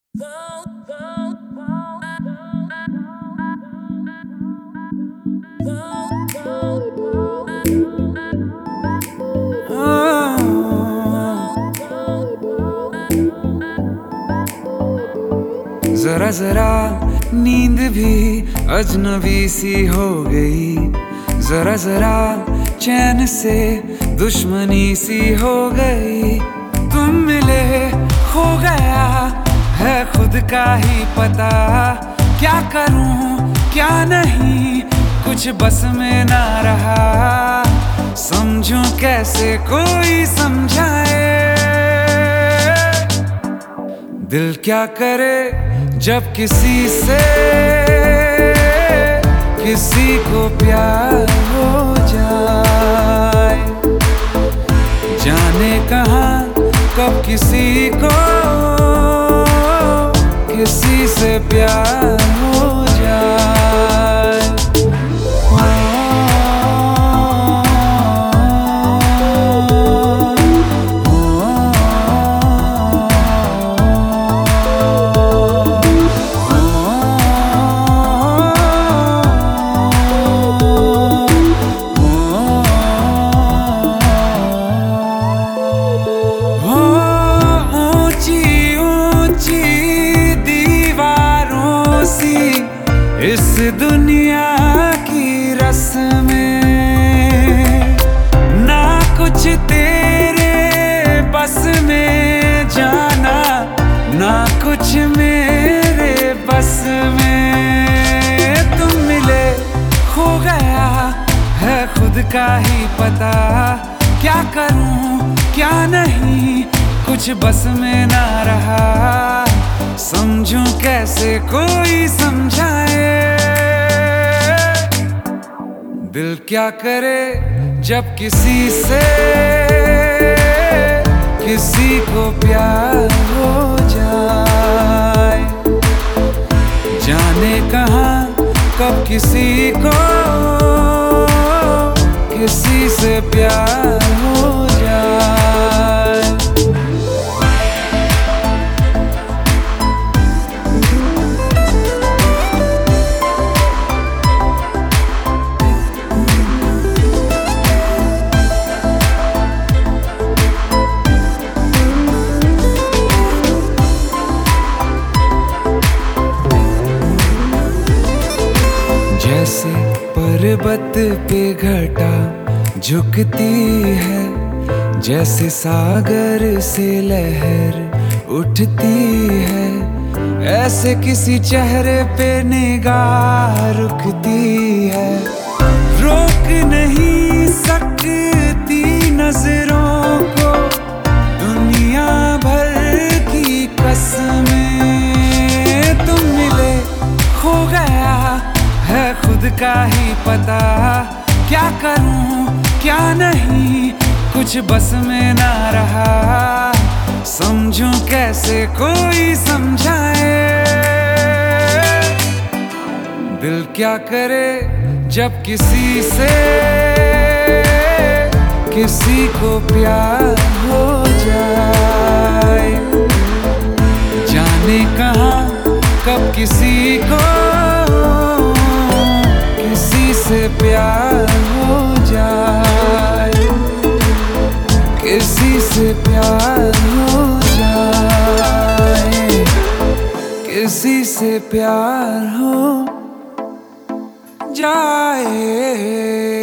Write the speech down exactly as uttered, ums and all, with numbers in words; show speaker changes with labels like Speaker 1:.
Speaker 1: जरा जरा नींद भी अजनबी सी हो गई, जरा जरा चैन से दुश्मनी सी हो गई। तुम मिले हो गया है खुद का ही पता, क्या करूं क्या नहीं कुछ बस में ना रहा। समझूं कैसे कोई समझाए, दिल क्या करे जब किसी से किसी को प्यार हो जाए। जाने कहाँ कब किसी को किसी से प्यार हो जाए। इस दुनिया की रस्में ना कुछ तेरे बस में जाना, ना कुछ मेरे बस में। तुम मिले हो गया है खुद का ही पता, क्या करूं क्या नहीं कुछ बस में ना रहा। समझूं कैसे कोई समझाए, दिल क्या करे जब किसी से किसी को प्यार हो जाए। जाने कहाँ कब किसी को किसी से प्यार हो जाए। जैसे पर्वत पे घटा झुकती है, जैसे सागर से लहर उठती है, ऐसे किसी चेहरे पे निगाह रुकती है। रोक नहीं सकती नजरों को दुनिया भर की कसमें। तुम मिले हो गया है खुद का ही पता, क्या करूं क्या नहीं कुछ बस में ना रहा। समझूं कैसे कोई समझाए, दिल क्या करे जब किसी से किसी को प्यार हो जाए। जाने कहाँ कब किसी को किसी से प्यार हो जाए, किसी से प्यार हो जाए, किसी से प्यार हो जाए।